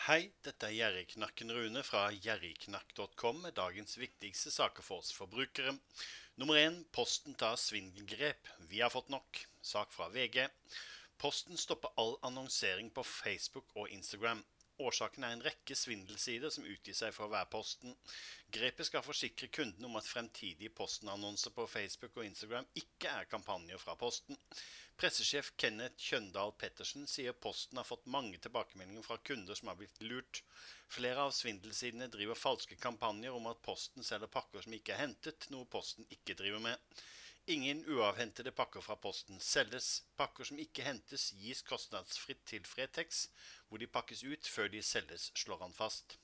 Hei, dette er Gjerrigknakken Rune fra gjerrigknakk.com med dagens viktigste saker for oss forbrukere. Nummer 1. Posten tar svindelgrep. Vi har fått nok. Sak fra VG. Posten stopper all annonsering på Facebook og Instagram. Årsaken er en rekke svindelsider som utgir seg for å være Posten. Grepet skal forsikre kunden om at fremtidige Posten-annonser på Facebook og Instagram ikke er kampanjer fra Posten. Pressesjef Kenneth Kjøndal Pettersen sier Posten har fått mange tilbakemeldinger fra kunder som har blitt lurt. Flere av svindelsidene driver falske kampanjer om at Posten selger pakker som ikke er hentet, noe Posten ikke driver med. Ingen uavhentede pakker fra Posten selges. Pakker som ikke hentes gis kostnadsfritt til Fretex, hvor de pakkes ut før de selges, slår han fast.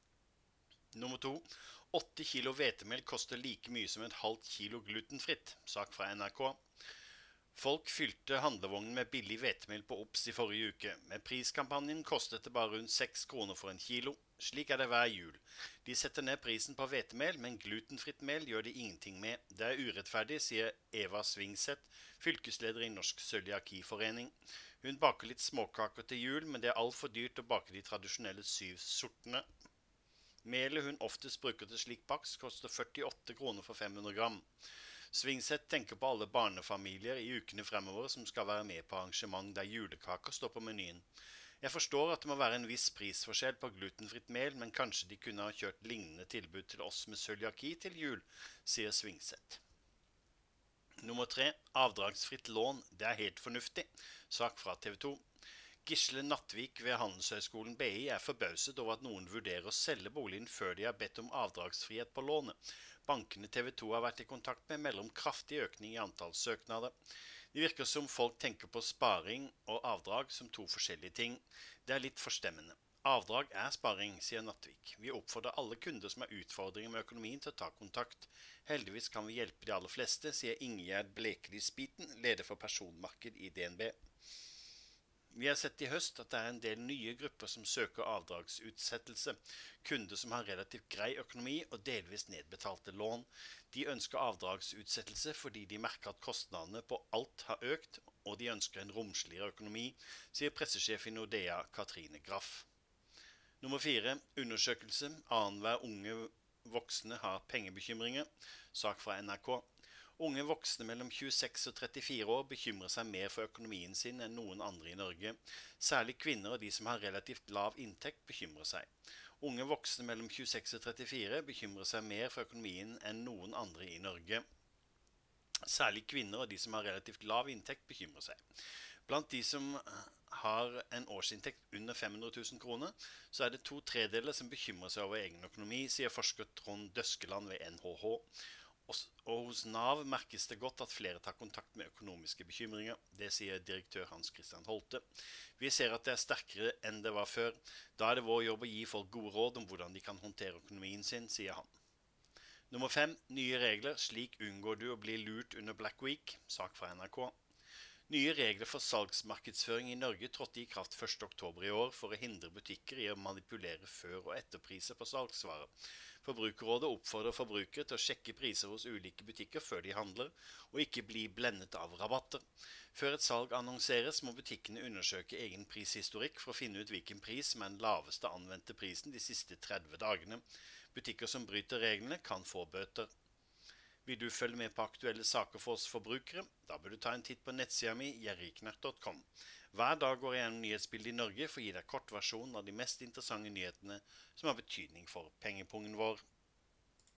Nummer 2. 8 kilo hvetemel koster like mye som et halvt kilo glutenfritt. Sak fra NRK. Folk fylte handlevognen med billig hvetemel på Obs i forrige uke. Med priskampanjen kostet det bare rundt 6 kroner for en kilo. Slik er det hver jul. De setter ned prisen på hvetemel, men glutenfritt mel gjør de ingenting med. Det er urettferdig, sier Eva Svingseth, fylkesleder i Norsk Cøliakiforening. Hun baker litt småkaker til jul, men det er alt for dyrt å bake de tradisjonelle 7 sortene. Melet hun oftest bruker til slik bakst koster 48 kroner for 500 gram. Svingseth tenker på alle barnefamilier i ukene fremover som skal være med på arrangement der julekaker står på menyen. Jeg forstår at det må være en viss prisforskjell på glutenfritt mel, men kanskje de kunne ha kjørt lignende tilbud til oss med cøliaki til jul, sier Svingseth. Nummer 3. Avdragsfritt lån. Det er helt fornuftig. Sak fra TV 2. Gisle Nattvik ved Handelshøyskolen BI er forbauset over at noen vurderer å selge boligen før de har bedt om avdragsfrihet på lånet. Bankene TV 2 har vært i kontakt med melder om kraftig økning i antall søknader. Det virker som folk tenker på sparing og avdrag som to forskjellige ting. Det er litt forstemmende. Avdrag er sparing, sier Nattvik. Vi oppfordrer alle kunder som har utfordringer med økonomien til å ta kontakt. Heldigvis kan vi hjelpe de aller fleste, sier Ingjerd Blekeli Spiten, leder for personmarked i DNB. Vi har sett i høst at det er en del nye grupper som søker avdragsutsettelse. Kunder som har relativt grei økonomi og delvis nedbetalte lån. De ønsker avdragsutsettelse fordi de merker at kostnadene på alt har økt, og de ønsker en romsligere økonomi, sier pressesjef i Nordea Katrine Graff. Nummer 4. Undersøkelse. Annenhver unge voksne har pengebekymringer. Sak fra NRK. Unge voksne mellom 26 og 34 år bekymrer seg mer for økonomien sin enn noen andre i Norge. Særlig kvinner og de som har relativt lav inntekt bekymrer seg. Unge voksne mellom 26 og 34 bekymrer seg mer for økonomien enn noen andre i Norge. Særlig kvinner og de som har relativt lav inntekt bekymrer seg. Blant de som har en årsinntekt under 500 000 kroner, så er det 2/3 som bekymrer seg over egen økonomi, sier forsker Trond Døskeland ved NHH. Og hos Nav merkes det godt at flere tar kontakt med økonomiske bekymringer. Det sier direktør Hans Christian Holte. Vi ser at det er sterkere enn det var før. Da er det vår jobb å gi folk gode råd om hvordan de kan håndtere økonomien sin, sier han. Nummer 5. Nye regler. Slik unngår du å bli lurt under Black Week. Sak fra NRK. Nye regler for salgsmarkedsføring i Norge trådte i kraft 1. oktober i år for å hindre butikker i å manipulere før- og etterpriser på salgsvarer. Forbrukerrådet oppfordrer forbrukere til å sjekke priser hos ulike butikker før de handler, og ikke bli blendet av rabatter. Før et salg annonseres må butikkene undersøke egen prishistorikk for å finne ut hvilken pris som er den laveste anvendte prisen de siste 30 dagene. Butikker som bryter reglene kan få bøter. Vil du følge med på aktuelle saker for oss forbrukere? Da bør du ta en titt på nettsida mi gjerrigknakk.com. Hver dag går jeg gjennom nyhetsbildet i Norge for å gi deg kort versjon av de mest interessante nyhetene som har betydning for pengepungen vår.